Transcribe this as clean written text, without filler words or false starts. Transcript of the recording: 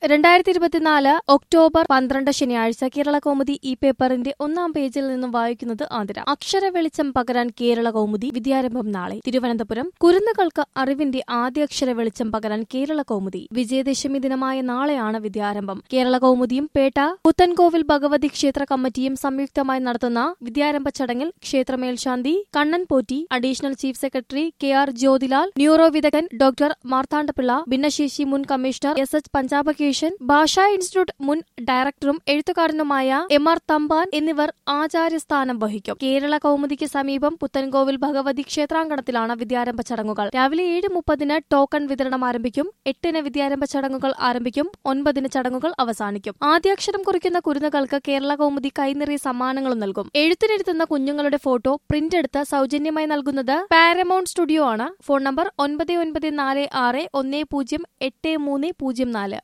2024 October 12 ശനിയാഴ്ച കേരള കൗമുദി ഈ പേപ്പറിന്റെ ഒന്നാം പേജിൽ നിന്നും വായിക്കുന്നത് ആതിര. അക്ഷര വെളിച്ചം പകരാൻ കേരള കൗമുദി വിദ്യാരംഭം നാളെ. തിരുവനന്തപുരം. കുരുന്നുകൾക്ക് അറിവിന്റെ ആദ്യ അക്ഷര വെളിച്ചം പകരാൻ കേരള കൗമുദി. വിജയദശമി ദിനമായ നാളെയാണ് വിദ്യാരംഭം. കേരള കൗമുദിയും പേട്ട പുത്തൻകോവിൽ ഭഗവതി ക്ഷേത്ര കമ്മിറ്റിയും സംയുക്തമായി നടത്തുന്ന വിദ്യാരംഭ ചടങ്ങിൽ ക്ഷേത്ര മേൽശാന്തി Kannan Potti, additional chief secretary K R. Jyothilal, neuro വിദഗ്ധൻ ഡോക്ടർ മാർത്താണ്ഡപിള്ള, ഭിന്നശേഷി മുൻ കമ്മീഷണർ എസ്.എച്ച്. പഞ്ചാബകേശൻ, ഭാഷാ ഇൻസ്റ്റിറ്റ്യൂട്ട് മുൻ ഡയറക്ടറും എഴുത്തുകാരനുമായ എം.ആർ. തമ്പാൻ എന്നിവർ ആചാര്യസ്ഥാനം വഹിക്കും. കേരള കൗമുദിക്ക് സമീപം പുത്തൻകോവിൽ ഭഗവതി ക്ഷേത്രാങ്കണത്തിലാണ് വിദ്യാരംഭ ചടങ്ങുകൾ. രാവിലെ 7:30 ടോക്കൺ വിതരണം ആരംഭിക്കും. 8 വിദ്യാരംഭ ചടങ്ങുകൾ ആരംഭിക്കും. 9 ചടങ്ങുകൾ അവസാനിക്കും. ആദ്യാക്ഷരം കുറിക്കുന്ന കുരുന്നുകൾക്ക് കേരള കൗമുദി കൈനിറിയ സമ്മാനങ്ങളും നൽകും. എഴുത്തിനിരുത്തുന്ന കുഞ്ഞുങ്ങളുടെ ഫോട്ടോ പ്രിന്റ് എടുത്ത് സൗജന്യമായി നൽകുന്നത് പാരമൗണ്ട് സ്റ്റുഡിയോ ആണ്. Phone number 9946108304.